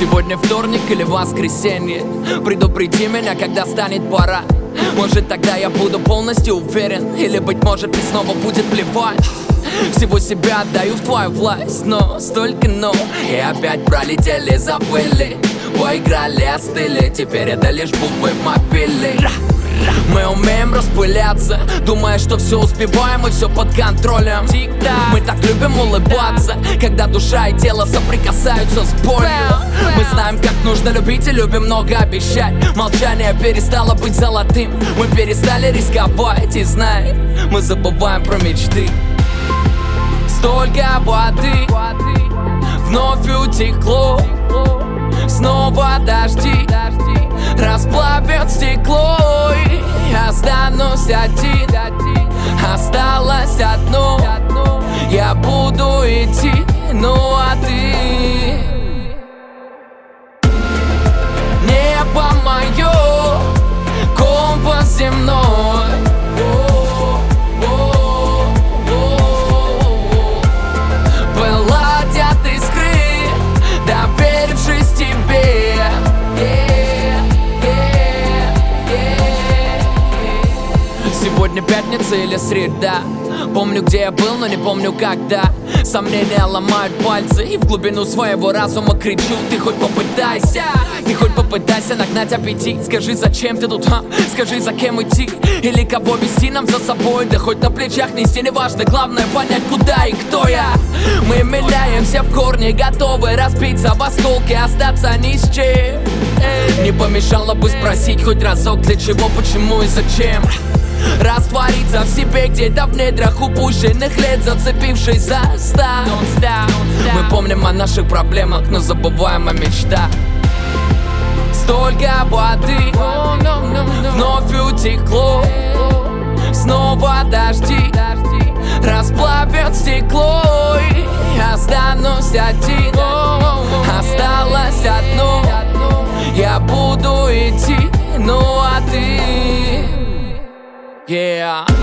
Сегодня вторник или воскресенье, предупреди меня, когда станет пора. Может, тогда я буду полностью уверен, или, быть может, мне снова будет плевать. Всего себя отдаю в твою власть, но столько «но». И опять пролетели, забыли, поиграли, остыли. Теперь это лишь буквы в мобиле. Мы умеем распыляться, думая, что все успеваем и все под контролем. Мы так любим улыбаться, когда душа и тело соприкасаются с болью. Мы знаем, как нужно любить и любим много обещать. Молчание перестало быть золотым, мы перестали рисковать. И знай, мы забываем про мечты. Столько воды вновь утекло, снова дожди расплавят стекло. И останусь один, осталось одно. Я буду идти, ну а ты? Небо мое, компас земной. Пылать от искры, доверившись тебе. Сегодня пятница или среда, помню, где я был, но не помню когда. Сомнения ломают пальцы, и в глубину своего разума кричу: ты хоть попытайся, ты хоть попытайся нагнать аппетит. Скажи, зачем ты тут, скажи, за кем идти, или кого вести нам за собой. Да хоть на плечах нести, неважно, главное понять, куда и кто я. Мы меняемся в корне, готовы разбиться в осколки, остаться ни с чем. Не помешало бы спросить хоть разок, для чего, почему и зачем. Раствориться в себе где-то в недрах упущенных лет, зацепившись за стал. Мы помним о наших проблемах, но забываем о мечтах. Столько воды вновь утекло, снова дожди расплавят стекло. И останусь один, осталось одно. Я буду идти, ну а ты? Yeah.